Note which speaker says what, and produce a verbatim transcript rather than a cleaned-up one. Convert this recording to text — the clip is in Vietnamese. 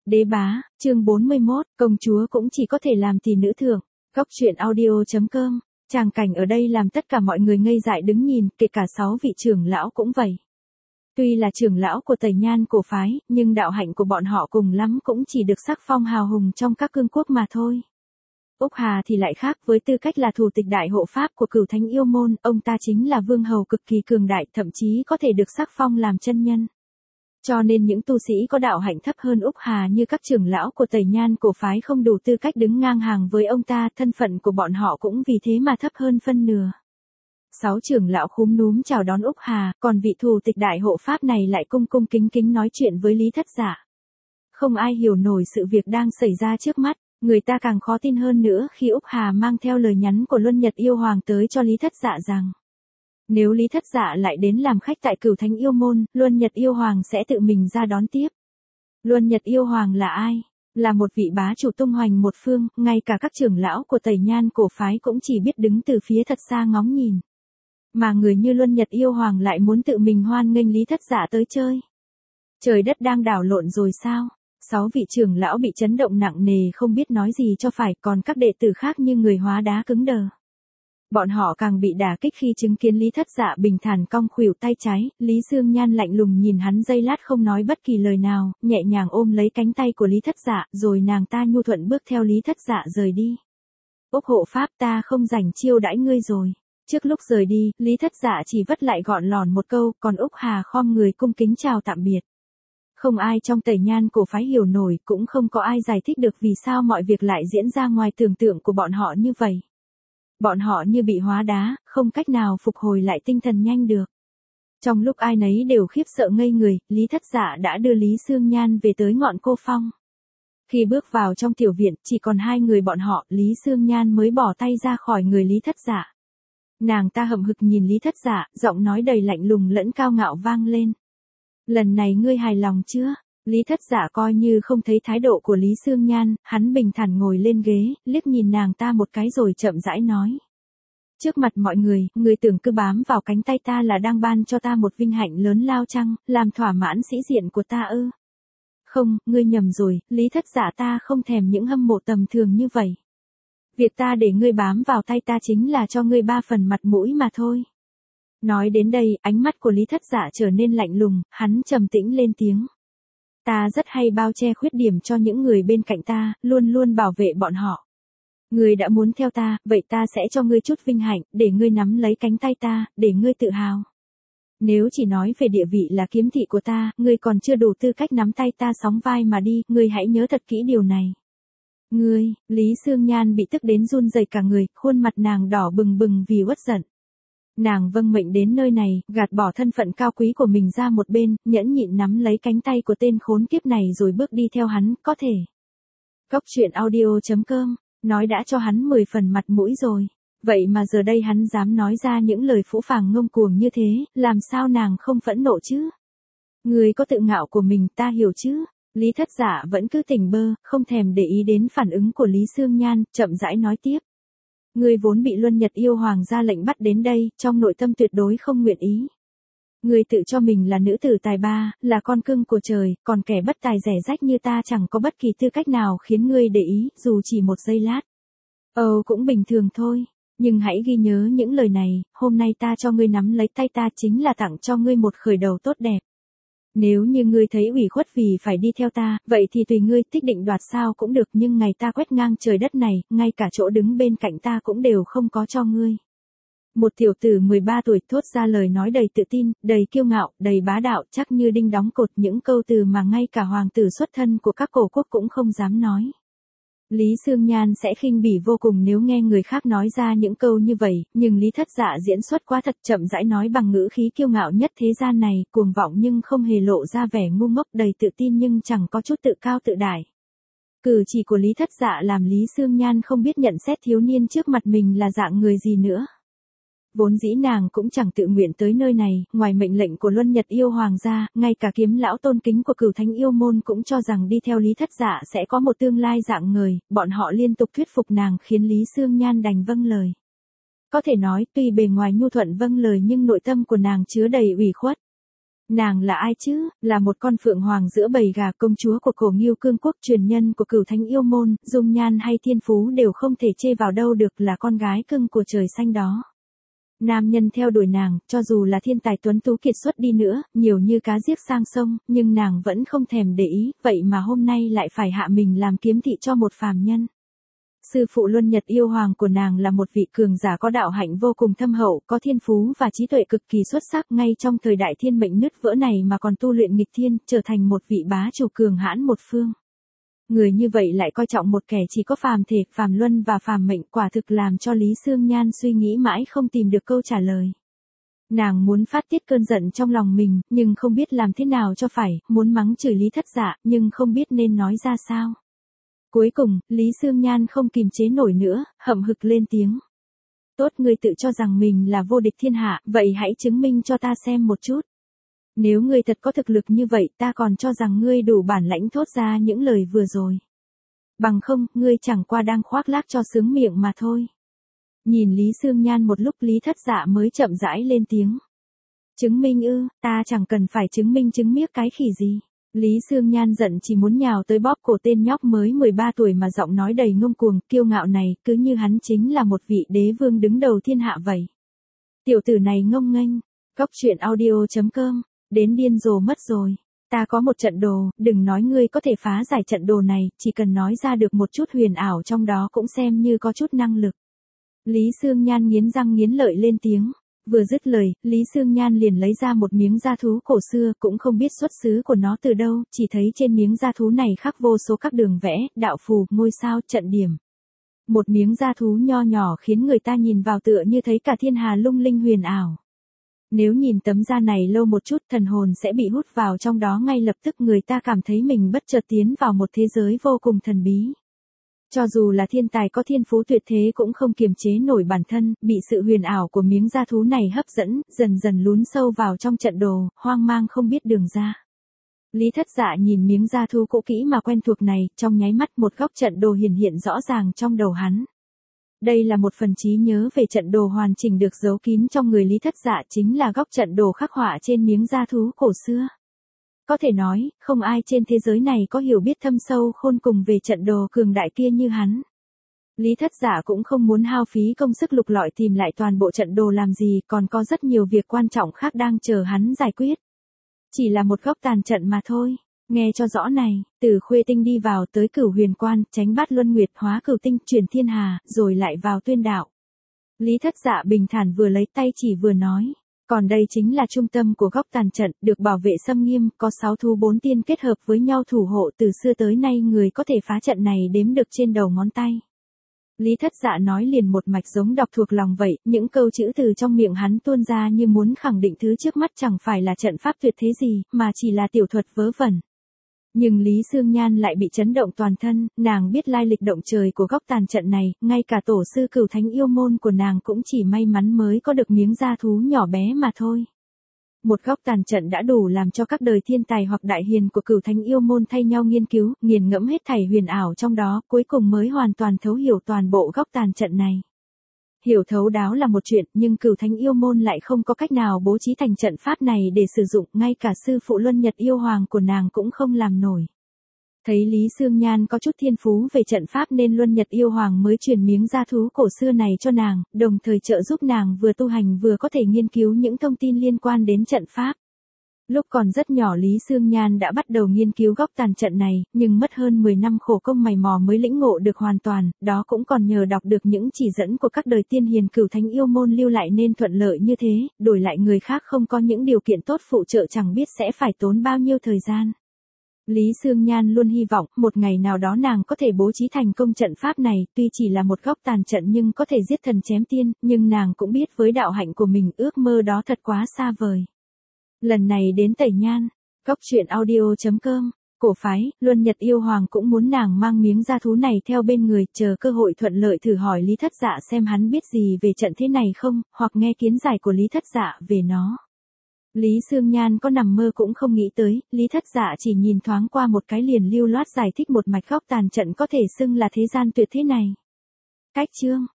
Speaker 1: Đế bá, chương bốn mươi mốt, công chúa cũng chỉ có thể làm tỷ nữ thượng. Góc truyện audio.com. Tràng cảnh ở đây làm tất cả mọi người ngây dại đứng nhìn, kể cả sáu vị trưởng lão cũng vậy. Tuy là trưởng lão của Tây Nhan cổ phái, nhưng đạo hạnh của bọn họ cùng lắm cũng chỉ được sắc phong hào hùng trong các cương quốc mà thôi. Úc Hà thì lại khác, với tư cách là thủ tịch đại hộ pháp của Cửu Thánh Yêu Môn, ông ta chính là vương hầu cực kỳ cường đại, thậm chí có thể được sắc phong làm chân nhân. Cho nên những tu sĩ có đạo hạnh thấp hơn Úc Hà như các trưởng lão của Tây Nhan cổ phái không đủ tư cách đứng ngang hàng với ông ta, thân phận của bọn họ cũng vì thế mà thấp hơn phân nửa. Sáu trưởng lão khúm núm chào đón Úc Hà, còn vị thủ tịch đại hộ pháp này lại cung cung kính kính nói chuyện với Lý Thất Dạ. Không ai hiểu nổi sự việc đang xảy ra trước mắt, người ta càng khó tin hơn nữa khi Úc Hà mang theo lời nhắn của Luân Nhật Yêu Hoàng tới cho Lý Thất Dạ rằng nếu Lý Thất Dạ lại đến làm khách tại Cửu Thánh Yêu Môn, Luân Nhật Yêu Hoàng sẽ tự mình ra đón tiếp. Luân Nhật Yêu Hoàng là ai? Là một vị bá chủ tung hoành một phương, ngay cả các trưởng lão của Tây Nhan cổ phái cũng chỉ biết đứng từ phía thật xa ngóng nhìn. Mà người như Luân Nhật Yêu Hoàng lại muốn tự mình hoan nghênh Lý Thất Dạ tới chơi. Trời đất đang đảo lộn rồi sao? Sáu vị trưởng lão bị chấn động nặng nề không biết nói gì cho phải, còn các đệ tử khác như người hóa đá cứng đờ. Bọn họ càng bị đả kích khi chứng kiến Lý Thất Dạ bình thản cong khuỷu tay trái, Lý Sương Nhan lạnh lùng nhìn hắn giây lát không nói bất kỳ lời nào, nhẹ nhàng ôm lấy cánh tay của Lý Thất Dạ, rồi nàng ta nhu thuận bước theo Lý Thất Dạ rời đi. Úc hộ pháp, ta không rảnh chiêu đãi ngươi rồi. Trước lúc rời đi, Lý Thất Dạ chỉ vất lại gọn lòn một câu, còn Úc Hà khom người cung kính chào tạm biệt. Không ai trong Tây Nhan cổ phái hiểu nổi, cũng không có ai giải thích được vì sao mọi việc lại diễn ra ngoài tưởng tượng của bọn họ như vậy. Bọn họ như bị hóa đá, không cách nào phục hồi lại tinh thần nhanh được. Trong lúc ai nấy đều khiếp sợ ngây người, Lý Thất Dạ đã đưa Lý Sương Nhan về tới ngọn cô phong. Khi bước vào trong tiểu viện, chỉ còn hai người bọn họ, Lý Sương Nhan mới bỏ tay ra khỏi người Lý Thất Dạ. Nàng ta hậm hực nhìn Lý Thất Dạ, giọng nói đầy lạnh lùng lẫn cao ngạo vang lên. Lần này ngươi hài lòng chưa? Lý Thất Dạ coi như không thấy thái độ của Lý Sương Nhan, hắn bình thản ngồi lên ghế, liếc nhìn nàng ta một cái rồi chậm rãi nói. Trước mặt mọi người, ngươi tưởng cứ bám vào cánh tay ta là đang ban cho ta một vinh hạnh lớn lao chăng, làm thỏa mãn sĩ diện của ta ư? Không, ngươi nhầm rồi, Lý Thất Dạ, ta không thèm những hâm mộ tầm thường như vậy. Việc ta để ngươi bám vào tay ta chính là cho ngươi ba phần mặt mũi mà thôi. Nói đến đây, ánh mắt của Lý Thất Dạ trở nên lạnh lùng, hắn trầm tĩnh lên tiếng. Ta rất hay bao che khuyết điểm cho những người bên cạnh ta, luôn luôn bảo vệ bọn họ. Ngươi đã muốn theo ta, vậy ta sẽ cho ngươi chút vinh hạnh, để ngươi nắm lấy cánh tay ta, để ngươi tự hào. Nếu chỉ nói về địa vị là kiếm thị của ta, ngươi còn chưa đủ tư cách nắm tay ta sóng vai mà đi, ngươi hãy nhớ thật kỹ điều này. Ngươi, Lý Sương Nhan bị tức đến run rẩy cả người, khuôn mặt nàng đỏ bừng bừng vì uất giận. Nàng vâng mệnh đến nơi này, gạt bỏ thân phận cao quý của mình ra một bên, nhẫn nhịn nắm lấy cánh tay của tên khốn kiếp này rồi bước đi theo hắn, có thể. Góc truyện audio.com, nói đã cho hắn mười phần mặt mũi rồi. Vậy mà giờ đây hắn dám nói ra những lời phũ phàng ngông cuồng như thế, làm sao nàng không phẫn nộ chứ? Người có tự ngạo của mình, ta hiểu chứ? Lý Thất Dạ vẫn cứ tỉnh bơ, không thèm để ý đến phản ứng của Lý Sương Nhan, chậm rãi nói tiếp. Ngươi vốn bị Luân Nhật Yêu Hoàng ra lệnh bắt đến đây, trong nội tâm tuyệt đối không nguyện ý. Ngươi tự cho mình là nữ tử tài ba, là con cưng của trời, còn kẻ bất tài rẻ rách như ta chẳng có bất kỳ tư cách nào khiến ngươi để ý, dù chỉ một giây lát. Ồ, cũng bình thường thôi, nhưng hãy ghi nhớ những lời này, hôm nay ta cho ngươi nắm lấy tay ta chính là tặng cho ngươi một khởi đầu tốt đẹp. Nếu như ngươi thấy ủy khuất vì phải đi theo ta, vậy thì tùy ngươi, thích định đoạt sao cũng được, nhưng ngày ta quét ngang trời đất này, ngay cả chỗ đứng bên cạnh ta cũng đều không có cho ngươi. Một tiểu tử mười ba tuổi thốt ra lời nói đầy tự tin, đầy kiêu ngạo, đầy bá đạo, chắc như đinh đóng cột, những câu từ mà ngay cả hoàng tử xuất thân của các cổ quốc cũng không dám nói. Lý Sương Nhan sẽ khinh bỉ vô cùng nếu nghe người khác nói ra những câu như vậy, nhưng Lý Thất Dạ diễn xuất quá thật, chậm rãi nói bằng ngữ khí kiêu ngạo nhất thế gian này, cuồng vọng nhưng không hề lộ ra vẻ ngu ngốc, đầy tự tin nhưng chẳng có chút tự cao tự đại. Cử chỉ của Lý Thất Dạ làm Lý Sương Nhan không biết nhận xét thiếu niên trước mặt mình là dạng người gì nữa. Vốn dĩ nàng cũng chẳng tự nguyện tới nơi này, ngoài mệnh lệnh của Luân Nhật Yêu Hoàng gia, ngay cả kiếm lão tôn kính của Cửu Thánh Yêu Môn cũng cho rằng đi theo Lý Thất Dạ sẽ có một tương lai dạng người, bọn họ liên tục thuyết phục nàng khiến Lý Sương Nhan đành vâng lời. Có thể nói, tuy bề ngoài nhu thuận vâng lời nhưng nội tâm của nàng chứa đầy ủy khuất. Nàng là ai chứ, là một con phượng hoàng giữa bầy gà, công chúa của cổ Nghiêu Cương quốc, truyền nhân của Cửu Thánh Yêu Môn, dung nhan hay thiên phú đều không thể chê vào đâu được, là con gái cưng của trời xanh đó. Nam nhân theo đuổi nàng, cho dù là thiên tài tuấn tú kiệt xuất đi nữa, nhiều như cá giết sang sông, nhưng nàng vẫn không thèm để ý, vậy mà hôm nay lại phải hạ mình làm kiếm thị cho một phàm nhân. Sư phụ Luân Nhật Yêu Hoàng của nàng là một vị cường giả có đạo hạnh vô cùng thâm hậu, có thiên phú và trí tuệ cực kỳ xuất sắc, ngay trong thời đại thiên mệnh nứt vỡ này mà còn tu luyện nghịch thiên, trở thành một vị bá chủ cường hãn một phương. Người như vậy lại coi trọng một kẻ chỉ có phàm thể, phàm luân và phàm mệnh, quả thực làm cho Lý Xương Nhan suy nghĩ mãi không tìm được câu trả lời. Nàng muốn phát tiết cơn giận trong lòng mình, nhưng không biết làm thế nào cho phải, muốn mắng chửi Lý Thất Dạ, nhưng không biết nên nói ra sao. Cuối cùng, Lý Xương Nhan không kìm chế nổi nữa, hậm hực lên tiếng. Tốt, ngươi tự cho rằng mình là vô địch thiên hạ, vậy hãy chứng minh cho ta xem một chút. Nếu ngươi thật có thực lực như vậy, ta còn cho rằng ngươi đủ bản lãnh thốt ra những lời vừa rồi. Bằng không, ngươi chẳng qua đang khoác lác cho sướng miệng mà thôi. Nhìn Lý Xương Nhan một lúc, Lý Thất Dạ mới chậm rãi lên tiếng. Chứng minh ư, ta chẳng cần phải chứng minh chứng miếc cái khỉ gì. Lý Xương Nhan giận chỉ muốn nhào tới bóp cổ tên nhóc mới mười ba tuổi mà giọng nói đầy ngông cuồng, kiêu ngạo này, cứ như hắn chính là một vị đế vương đứng đầu thiên hạ vậy. Tiểu tử này ngông nghênh, Cóc Truyện Audio chấm com, đến điên rồ mất rồi. Ta có một trận đồ, đừng nói ngươi có thể phá giải trận đồ này, chỉ cần nói ra được một chút huyền ảo trong đó cũng xem như có chút năng lực. Lý Xương Nhan nghiến răng nghiến lợi lên tiếng. Vừa dứt lời, Lý Xương Nhan liền lấy ra một miếng da thú cổ xưa, cũng không biết xuất xứ của nó từ đâu, chỉ thấy trên miếng da thú này khắc vô số các đường vẽ, đạo phù, ngôi sao, trận điểm. Một miếng da thú nho nhỏ khiến người ta nhìn vào tựa như thấy cả thiên hà lung linh huyền ảo. Nếu nhìn tấm da này lâu một chút, thần hồn sẽ bị hút vào trong đó ngay lập tức, người ta cảm thấy mình bất chợt tiến vào một thế giới vô cùng thần bí. Cho dù là thiên tài có thiên phú tuyệt thế cũng không kiềm chế nổi bản thân, bị sự huyền ảo của miếng da thú này hấp dẫn, dần dần lún sâu vào trong trận đồ, hoang mang không biết đường ra. Lý Thất Dạ nhìn miếng da thú cũ kỹ mà quen thuộc này, trong nháy mắt một góc trận đồ hiển hiện rõ ràng trong đầu hắn. Đây là một phần trí nhớ về trận đồ hoàn chỉnh được giấu kín trong người Lý Thất Dạ, chính là góc trận đồ khắc họa trên miếng da thú cổ xưa. Có thể nói, không ai trên thế giới này có hiểu biết thâm sâu khôn cùng về trận đồ cường đại kia như hắn. Lý Thất Dạ cũng không muốn hao phí công sức lục lọi tìm lại toàn bộ trận đồ làm gì, còn có rất nhiều việc quan trọng khác đang chờ hắn giải quyết. Chỉ là một góc tàn trận mà thôi. Nghe cho rõ này, từ Khuê Tinh đi vào tới Cửu Huyền Quan, tránh Bát Luân Nguyệt, hóa Cửu Tinh, chuyển thiên hà, rồi lại vào Tuyên Đạo. Lý Thất Dạ bình thản vừa lấy tay chỉ vừa nói. Còn đây chính là trung tâm của góc tàn trận, được bảo vệ xâm nghiêm, có sáu thú bốn tiên kết hợp với nhau thủ hộ, từ xưa tới nay người có thể phá trận này đếm được trên đầu ngón tay. Lý Thất Dạ nói liền một mạch giống đọc thuộc lòng vậy, những câu chữ từ trong miệng hắn tuôn ra như muốn khẳng định thứ trước mắt chẳng phải là trận pháp tuyệt thế gì, mà chỉ là tiểu thuật vớ vẩn. Nhưng Lý Xương Nhan lại bị chấn động toàn thân, nàng biết lai lịch động trời của góc tàn trận này, ngay cả tổ sư Cửu Thánh Yêu Môn của nàng cũng chỉ may mắn mới có được miếng da thú nhỏ bé mà thôi. Một góc tàn trận đã đủ làm cho các đời thiên tài hoặc đại hiền của Cửu Thánh Yêu Môn thay nhau nghiên cứu, nghiền ngẫm hết thảy huyền ảo trong đó, cuối cùng mới hoàn toàn thấu hiểu toàn bộ góc tàn trận này. Hiểu thấu đáo là một chuyện, nhưng Cửu Thánh Yêu Môn lại không có cách nào bố trí thành trận pháp này để sử dụng, ngay cả sư phụ Luân Nhật Yêu Hoàng của nàng cũng không làm nổi. Thấy Lý Xương Nhan có chút thiên phú về trận pháp nên Luân Nhật Yêu Hoàng mới truyền miếng da thú cổ xưa này cho nàng, đồng thời trợ giúp nàng vừa tu hành vừa có thể nghiên cứu những thông tin liên quan đến trận pháp. Lúc còn rất nhỏ Lý Xương Nhan đã bắt đầu nghiên cứu góc tàn trận này, nhưng mất hơn mười năm khổ công mày mò mới lĩnh ngộ được hoàn toàn, đó cũng còn nhờ đọc được những chỉ dẫn của các đời tiên hiền Cửu Thánh Yêu Môn lưu lại nên thuận lợi như thế, đổi lại người khác không có những điều kiện tốt phụ trợ chẳng biết sẽ phải tốn bao nhiêu thời gian. Lý Xương Nhan luôn hy vọng một ngày nào đó nàng có thể bố trí thành công trận pháp này, tuy chỉ là một góc tàn trận nhưng có thể giết thần chém tiên, nhưng nàng cũng biết với đạo hạnh của mình ước mơ đó thật quá xa vời. Lần này đến Tẩy Nhan, Cóc Truyện Audio chấm com, cổ phái, Luân Nhật Yêu Hoàng cũng muốn nàng mang miếng da thú này theo bên người, chờ cơ hội thuận lợi thử hỏi Lý Thất Dạ xem hắn biết gì về trận thế này không, hoặc nghe kiến giải của Lý Thất Dạ về nó. Lý Xương Nhan có nằm mơ cũng không nghĩ tới, Lý Thất Dạ chỉ nhìn thoáng qua một cái liền lưu loát giải thích một mạch góc tàn trận có thể xưng là thế gian tuyệt thế này. Cách chương